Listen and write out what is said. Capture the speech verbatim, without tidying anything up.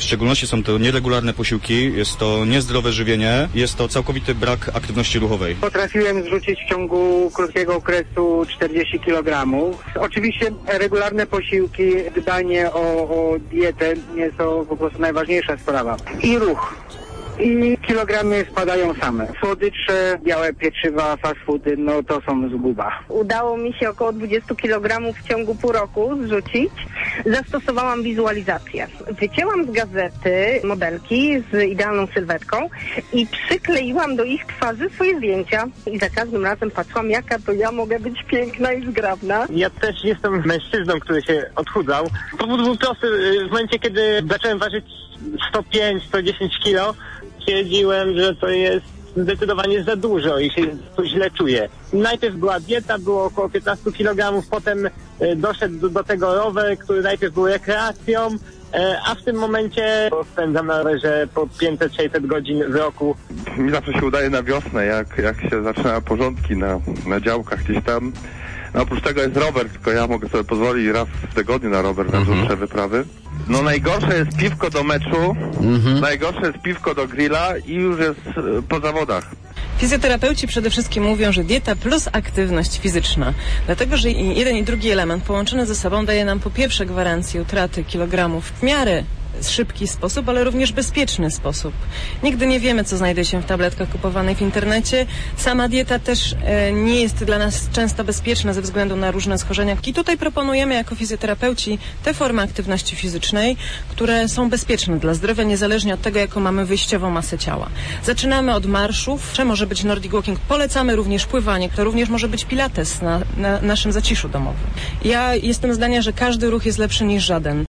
szczególności są to nieregularne posiłki, jest to niezdrowe żywienie, jest to całkowity brak aktywności ruchowej. Potrafiłem zrzucić w ciągu krótkiego okresu czterdzieści kilogramów. Oczywiście regularne posiłki, dbanie o, o dietę jest to po prostu najważniejsza sprawa. I ruch. I kilogramy spadają same. Słodycze, białe pieczywa, fast foody, no to są zguba. Udało mi się około dwadzieścia kilogramów w ciągu pół roku zrzucić. Zastosowałam wizualizację. Wycięłam z gazety modelki z idealną sylwetką i przykleiłam do ich twarzy swoje zdjęcia. I za każdym razem patrzyłam, jaka to ja mogę być piękna i zgrabna. Ja też jestem mężczyzną, który się odchudzał. Powód był prosty. W momencie, kiedy zacząłem ważyć sto pięć sto dziesięć kilo, stwierdziłem, że to jest zdecydowanie za dużo i się to źle czuję. Najpierw była dieta, było około piętnaście kilogramów, potem doszedł do, do tego rower, który najpierw był rekreacją, a w tym momencie spędzam na rowerze po pięćset sześćset godzin w roku. Mi zawsze się udaje na wiosnę, jak, jak się zaczyna porządki na, na działkach gdzieś tam. No, oprócz tego jest rower, tylko ja mogę sobie pozwolić raz w tygodniu na rower, na dłuższe wyprawy. No najgorsze jest piwko do meczu, mhm. najgorsze jest piwko do grilla i już jest y, po zawodach. Fizjoterapeuci przede wszystkim mówią, że dieta plus aktywność fizyczna. Dlatego, że jeden i drugi element połączony ze sobą daje nam po pierwsze gwarancję utraty kilogramów w miarę szybki sposób, ale również bezpieczny sposób. Nigdy nie wiemy, co znajdzie się w tabletkach kupowanych w internecie. Sama dieta też e, nie jest dla nas często bezpieczna ze względu na różne schorzenia. I tutaj proponujemy jako fizjoterapeuci te formy aktywności fizycznej, które są bezpieczne dla zdrowia, niezależnie od tego, jaką mamy wyjściową masę ciała. Zaczynamy od marszów, czy może być Nordic Walking. Polecamy również pływanie, to również może być pilates na, na naszym zaciszu domowym. Ja jestem zdania, że każdy ruch jest lepszy niż żaden.